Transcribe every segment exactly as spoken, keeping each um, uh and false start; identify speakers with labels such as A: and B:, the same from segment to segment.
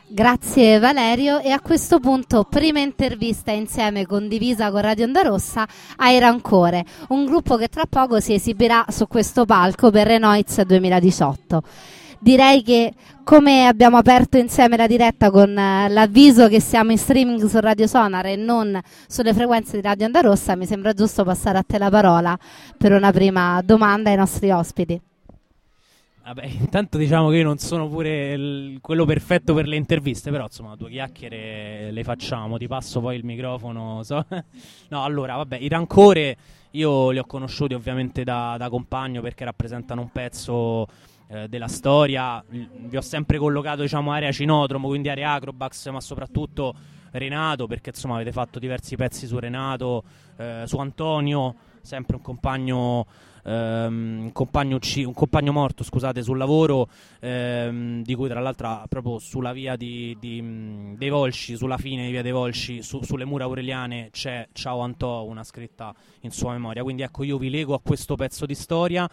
A: Grazie Valerio, e a questo punto prima intervista insieme condivisa con Radio Onda Rossa ai Rancore, un gruppo che tra poco si esibirà su questo palco per Renoiz duemiladiciotto. Direi che, come abbiamo aperto insieme la diretta con eh, l'avviso che siamo in streaming su Radio Sonar e non sulle frequenze di Radio Onda Rossa, mi sembra giusto passare a te la parola per una prima domanda ai nostri ospiti.
B: Vabbè, intanto diciamo che io non sono pure il, quello perfetto per le interviste, però insomma due chiacchiere le facciamo, ti passo poi il microfono. So. No, allora, vabbè, i Rancore io li ho conosciuti ovviamente da, da compagno, perché rappresentano un pezzo eh, della storia. Vi ho sempre collocato, diciamo, area Cinodromo, quindi area Acrobax, ma soprattutto Renato, perché insomma avete fatto diversi pezzi su Renato, eh, su Antonio, sempre un compagno... Um, un, compagno ucc- un compagno morto, scusate, sul lavoro, um, di cui tra l'altro proprio sulla via di, di, um, dei Volsci, sulla fine di via dei Volsci, su- sulle mura aureliane c'è Ciao Antò, una scritta in sua memoria. Quindi ecco, io vi lego a questo pezzo di storia.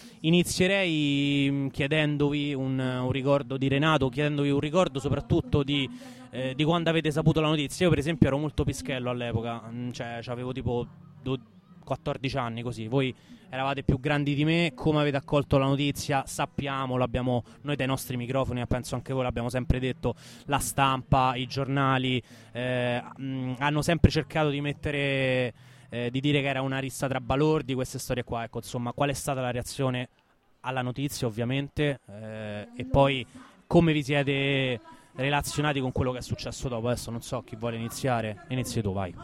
B: Inizierei um, chiedendovi un, un ricordo di Renato, chiedendovi un ricordo soprattutto di, eh, di quando avete saputo la notizia. Io per esempio ero molto pischello all'epoca, cioè avevo tipo do- quattordici anni, così. Voi eravate più grandi di me. Come avete accolto la notizia? Sappiamo, l'abbiamo noi dai nostri microfoni, ma penso anche voi l'abbiamo sempre detto, la stampa, i giornali eh, mh, hanno sempre cercato di mettere, eh, di dire che era una rissa tra balordi, queste storie qua. Ecco, insomma, qual è stata la reazione alla notizia, ovviamente, eh, e poi come vi siete relazionati con quello che è successo dopo? Adesso non so chi vuole iniziare. Inizi tu, vai.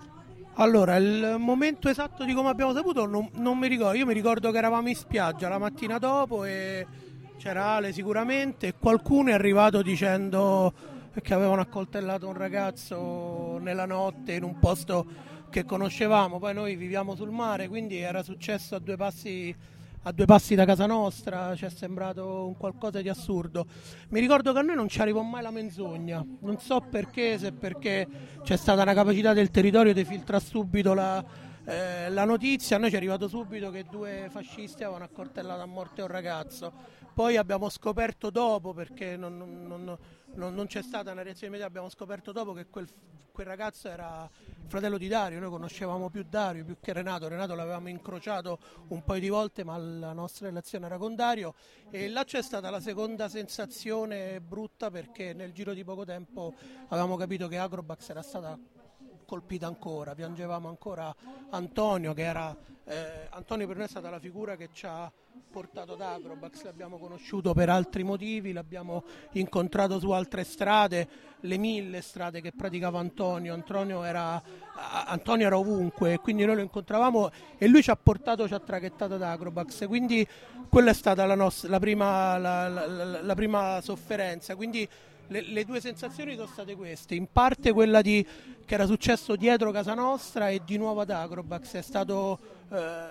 C: Allora, il momento esatto di come abbiamo saputo non, non mi ricordo. Io mi ricordo che eravamo in spiaggia la mattina dopo e c'era Ale sicuramente, e qualcuno è arrivato dicendo che avevano accoltellato un ragazzo nella notte in un posto che conoscevamo. Poi noi viviamo sul mare, quindi era successo a due passi a due passi da casa nostra, ci è sembrato un qualcosa di assurdo. Mi ricordo che a noi non ci arrivò mai la menzogna, non so perché, se perché c'è stata una capacità del territorio di filtrare subito la, eh, la notizia. A noi ci è arrivato subito che due fascisti avevano accoltellato a morte un ragazzo. Poi abbiamo scoperto dopo, perché non, non, non, non, non c'è stata una reazione immediata, abbiamo scoperto dopo che quel, quel ragazzo era il fratello di Dario. Noi conoscevamo più Dario più che Renato. Renato l'avevamo incrociato un paio di volte, ma la nostra relazione era con Dario, e là c'è stata la seconda sensazione brutta, perché nel giro di poco tempo avevamo capito che Acrobax era stata colpita ancora, piangevamo ancora Antonio, che era eh, Antonio per noi è stata la figura che ci ha portato ad Acrobax. L'abbiamo conosciuto per altri motivi, l'abbiamo incontrato su altre strade, le mille strade che praticava Antonio. Antonio era, Antonio era ovunque, quindi noi lo incontravamo e lui ci ha portato, ci ha traghettato ad Acrobax, quindi quella è stata la, nostra, la, prima, la, la, la, la prima sofferenza. Quindi Le, le due sensazioni sono state queste, in parte quella di che era successo dietro casa nostra e di nuovo ad Acrobax, è stato eh,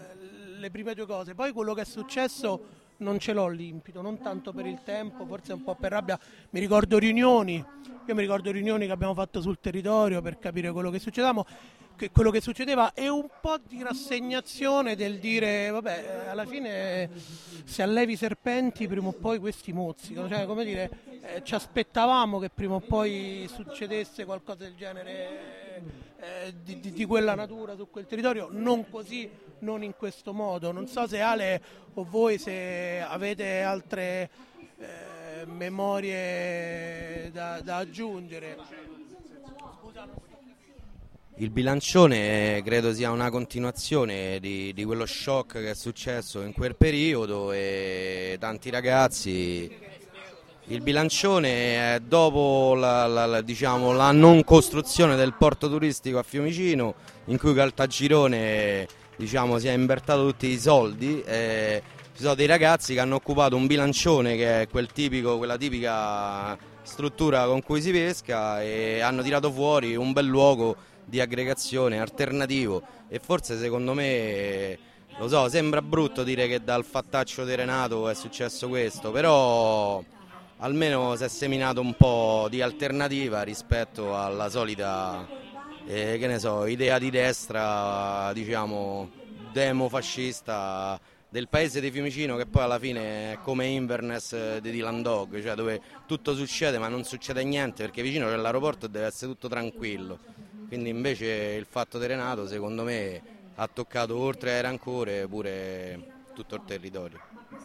C: le prime due cose. Poi quello che è successo non ce l'ho limpido, non tanto per il tempo, forse un po' per rabbia. Mi ricordo riunioni, io mi ricordo riunioni che abbiamo fatto sul territorio per capire quello che succedeva, che quello che succedeva e un po' di rassegnazione del dire vabbè, alla fine se allevi i serpenti prima o poi questi mozzicano, cioè come dire, eh, ci aspettavamo che prima o poi succedesse qualcosa del genere, eh, di, di, di quella natura su quel territorio, non così, non in questo modo. Non so se Ale o voi se avete altre eh, memorie da, da aggiungere.
D: Il bilancione credo sia una continuazione di, di quello shock che è successo in quel periodo, e tanti ragazzi. Il bilancione è dopo la, la, la, diciamo, la non costruzione del porto turistico a Fiumicino, in cui Caltagirone, diciamo, si è imbertato tutti i soldi. E ci sono dei ragazzi che hanno occupato un bilancione, che è quel tipico, quella tipica struttura con cui si pesca, e hanno tirato fuori un bel luogo di aggregazione alternativo. E forse, secondo me, lo so, sembra brutto dire che dal fattaccio di Renato è successo questo, però almeno si è seminato un po' di alternativa rispetto alla solita eh, che ne so, idea di destra, diciamo, demo fascista del paese di Fiumicino, che poi alla fine è come Inverness di Dylan Dog, cioè dove tutto succede ma non succede niente, perché vicino c'è l'aeroporto e deve essere tutto tranquillo. Quindi invece il fatto di Renato secondo me ha toccato oltre ai rancore pure tutto il territorio.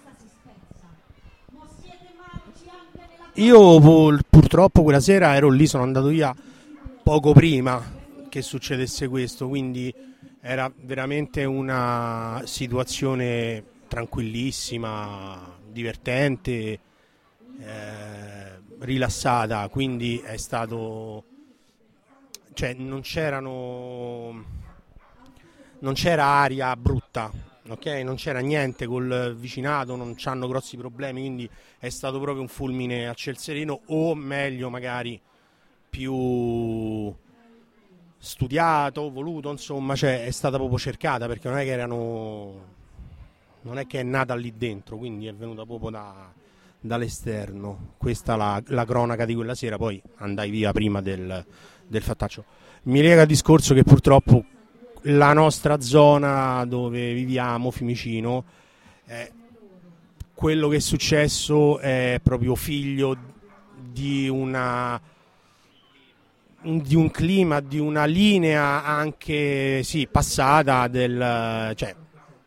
C: Io purtroppo quella sera ero lì, sono andato via poco prima che succedesse questo, quindi era veramente una situazione tranquillissima, divertente, eh, rilassata, quindi è stato, cioè non c'erano, non c'era aria brutta, ok? Non c'era niente col vicinato, non c'hanno grossi problemi, quindi è stato proprio un fulmine a ciel sereno, o meglio magari più studiato, voluto, insomma, cioè è stata proprio cercata, perché non è che erano, non è che è nata lì dentro, quindi è venuta proprio da, dall'esterno. Questa la, la cronaca di quella sera, poi andai via prima del, del fattaccio. Mi lega il discorso che purtroppo la nostra zona dove viviamo, Fiumicino, eh, quello che è successo è proprio figlio di una di un clima, di una linea anche sì, passata del, cioè,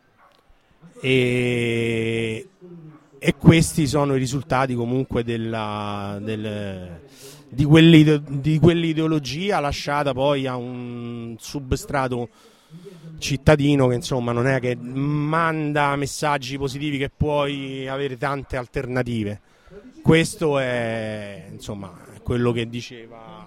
C: e, e questi sono i risultati comunque della, del, di, quell'ide, di quell'ideologia lasciata poi a un substrato cittadino che insomma non è che manda messaggi positivi, che puoi avere tante alternative. Questo è insomma quello che diceva.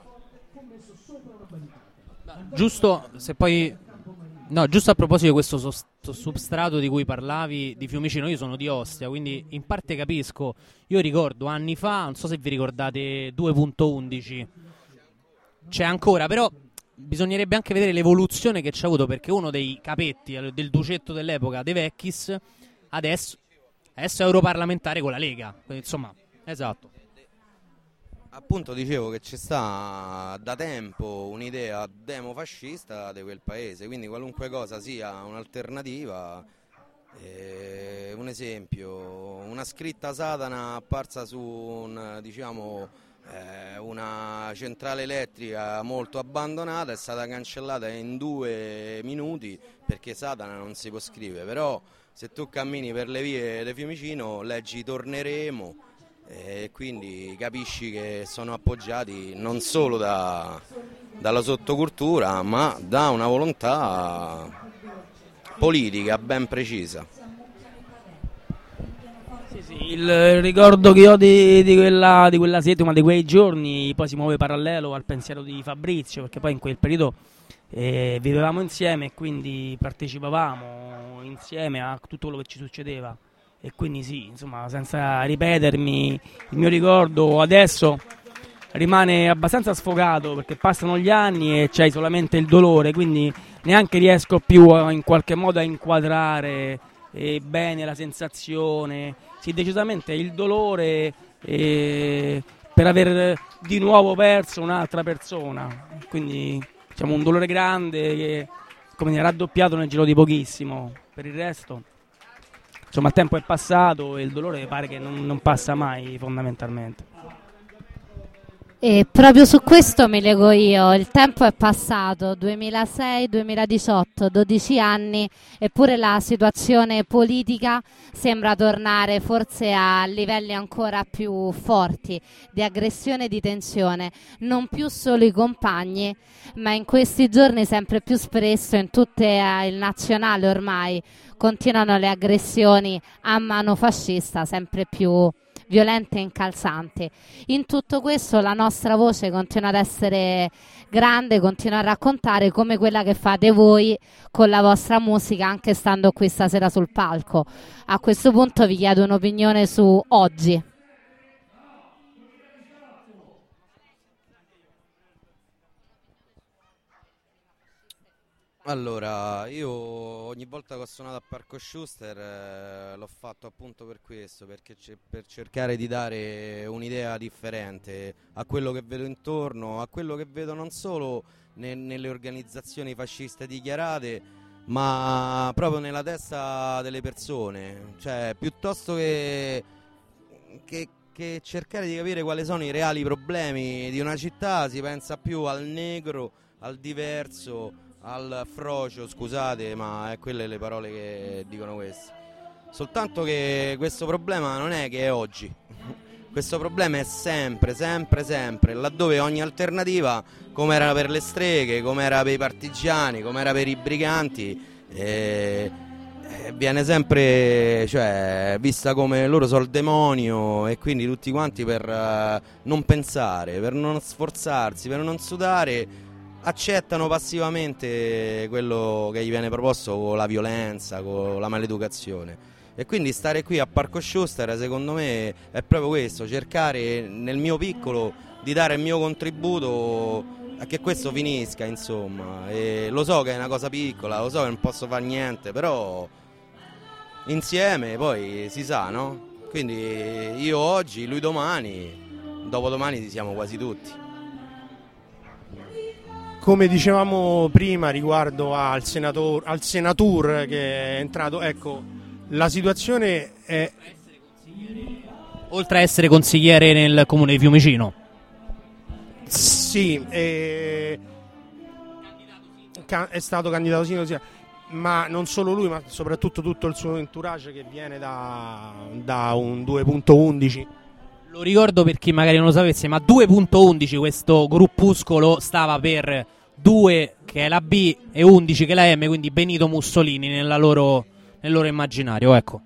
B: Giusto, se poi no, giusto a proposito di questo sost- substrato di cui parlavi di Fiumicino, io sono di Ostia, quindi in parte capisco. Io ricordo anni fa, non so se vi ricordate due punto undici, c'è ancora, però bisognerebbe anche vedere l'evoluzione che c'è avuto, perché uno dei capetti del ducetto dell'epoca, De Vecchis, adesso, adesso è europarlamentare con la Lega, quindi insomma, esatto.
D: Appunto dicevo che ci sta da tempo un'idea demofascista di quel paese, quindi qualunque cosa sia un'alternativa. Eh, un esempio, una scritta Satana apparsa su un, diciamo, eh, una centrale elettrica molto abbandonata è stata cancellata in due minuti perché Satana non si può scrivere, però se tu cammini per le vie di Fiumicino leggi Torneremo e quindi capisci che sono appoggiati non solo da, dalla sottocultura ma da una volontà politica ben precisa.
E: Sì, sì, il ricordo che ho di, di, quella, di quella settimana, di quei giorni, poi si muove parallelo al pensiero di Fabrizio, perché poi in quel periodo eh, vivevamo insieme e quindi partecipavamo insieme a tutto quello che ci succedeva. E quindi sì, insomma, senza ripetermi, il mio ricordo adesso rimane abbastanza sfogato perché passano gli anni e c'hai solamente il dolore, quindi neanche riesco più a, in qualche modo a inquadrare eh, bene la sensazione. Sì, decisamente il dolore eh, per aver di nuovo perso un'altra persona, quindi diciamo un dolore grande che come dire, raddoppiato nel giro di pochissimo. Per il resto insomma il tempo è passato e il dolore pare che non, non passa mai fondamentalmente.
A: E proprio su questo mi lego io, il tempo è passato, duemilasei duemiladiciotto, dodici anni, eppure la situazione politica sembra tornare forse a livelli ancora più forti di aggressione e di tensione, non più solo i compagni, ma in questi giorni sempre più spesso in tutto il nazionale ormai continuano le aggressioni a mano fascista sempre più violente e incalzanti. In tutto questo la nostra voce continua ad essere grande, continua a raccontare come quella che fate voi con la vostra musica anche stando qui stasera sul palco. A questo punto vi chiedo un'opinione su oggi.
D: Allora, io ogni volta che ho suonato a Parco Schuster eh, l'ho fatto appunto per questo, perché c- per cercare di dare un'idea differente a quello che vedo intorno, a quello che vedo non solo ne- nelle organizzazioni fasciste dichiarate, ma proprio nella testa delle persone. Cioè, piuttosto che, che, che cercare di capire quali sono i reali problemi di una città, si pensa più al negro, al diverso, al frocio, scusate, ma è quelle le parole che dicono questi. Soltanto che questo problema non è che è oggi, questo problema è sempre, sempre, sempre, laddove ogni alternativa, come era per le streghe, come era per i partigiani, come era per i briganti, eh, eh, viene sempre, cioè, vista come loro sono il demonio, e quindi tutti quanti per uh, non pensare, per non sforzarsi, per non sudare, accettano passivamente quello che gli viene proposto con la violenza, con la maleducazione. E quindi stare qui a Parco Schuster, secondo me, è proprio questo, cercare nel mio piccolo di dare il mio contributo a che questo finisca, insomma. E lo so che è una cosa piccola, lo so che non posso fare niente, però insieme poi si sa, no? Quindi io oggi, lui domani, dopodomani siamo quasi tutti.
F: Come dicevamo prima riguardo al senator, al senatur che è entrato, ecco, la situazione è...
B: Oltre a essere consigliere nel comune di Fiumicino.
F: Sì, è, è stato candidato sindaco, ma non solo lui, ma soprattutto tutto il suo entourage che viene da, da un due punto undici.
B: Lo ricordo per chi magari non lo sapesse, ma due punto undici, questo gruppuscolo, stava per due che è la B e undici che è la M, quindi Benito Mussolini nella loro, nel loro immaginario, ecco.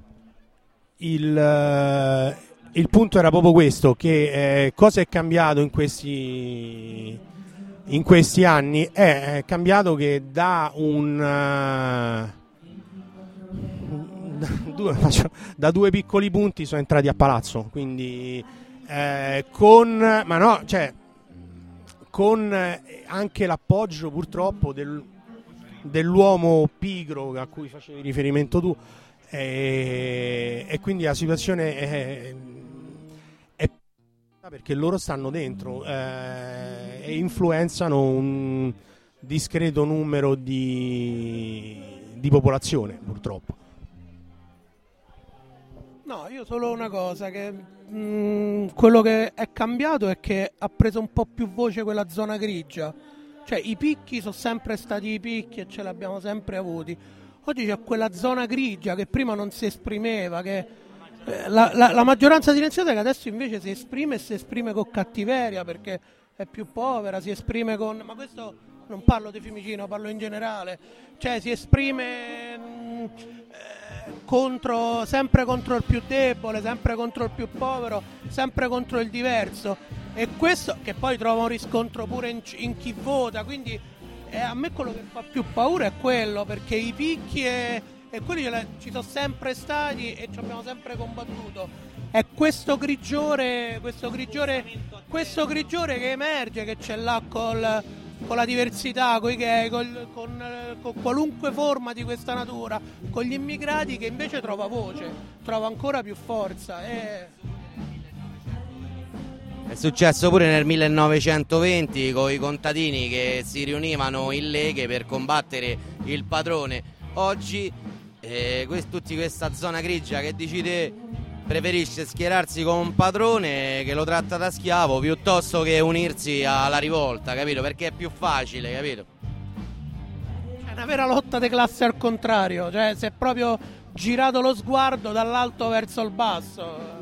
F: Il, il punto era proprio questo, che eh, cosa è cambiato in questi, in questi anni? È, è cambiato che da un... Uh, Due, faccio, da due piccoli punti sono entrati a palazzo, quindi eh, con ma no, cioè con anche l'appoggio purtroppo del, dell'uomo pigro a cui facevi riferimento tu, e, e quindi la situazione è, è perché loro stanno dentro eh, e influenzano un discreto numero di, di popolazione, purtroppo.
C: No, io solo una cosa, che mh, quello che è cambiato è che ha preso un po' più voce quella zona grigia. Cioè i picchi sono sempre stati i picchi e ce li abbiamo sempre avuti. Oggi c'è quella zona grigia che prima non si esprimeva, che eh, la, la, la maggioranza silenziata che adesso invece si esprime e si esprime con cattiveria perché è più povera, si esprime con... ma questo non parlo di Fiumicino, parlo in generale. Cioè si esprime... Mh, eh, contro, sempre contro il più debole, sempre contro il più povero, sempre contro il diverso, e questo che poi trova un riscontro pure in, in chi vota, quindi eh, a me quello che fa più paura è quello, perché i picchi e, e quelli ci sono sempre stati e ci abbiamo sempre combattuto. È questo grigiore, questo grigiore, questo grigiore che emerge, che c'è là col, con la diversità, con i gay, col, con, con qualunque forma di questa natura, con gli immigrati, che invece trova voce, trova ancora più forza. E...
D: È successo pure nel millenovecentoventi con i contadini che si riunivano in leghe per combattere il padrone. Oggi eh, quest- tutti questa zona grigia che dici te preferisce schierarsi con un padrone che lo tratta da schiavo piuttosto che unirsi alla rivolta, capito? Perché è più facile, capito?
C: È una vera lotta di classe al contrario, cioè si è proprio girato lo sguardo dall'alto verso il basso.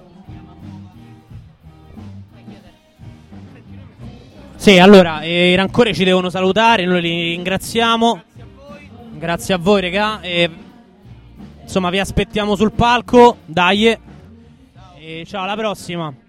B: Sì, allora, eh, i Rancore ci devono salutare, noi li ringraziamo.
C: Grazie a voi.
B: Grazie a voi, regà. E, insomma, vi aspettiamo sul palco, dai. E ciao, alla prossima.